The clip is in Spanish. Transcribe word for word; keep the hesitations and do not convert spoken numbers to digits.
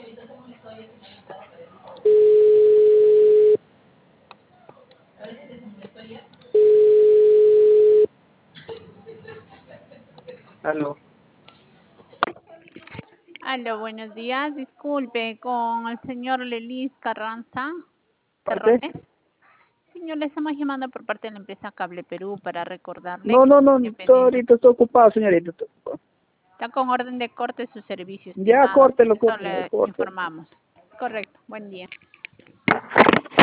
Aló. Aló, buenos días. Disculpe, con el señor Lelis Carranza ¿Parte? Terrones. Señor, le estamos llamando por parte de la empresa Cable Perú para recordarle No, que no, no, estoy independiente ahorita estoy ocupado, señorita. estoy ocupado. está con orden de corte su servicio, Ya, estimado. córtelo, Eso córtelo, le córtelo. informamos. Correcto. Buen día.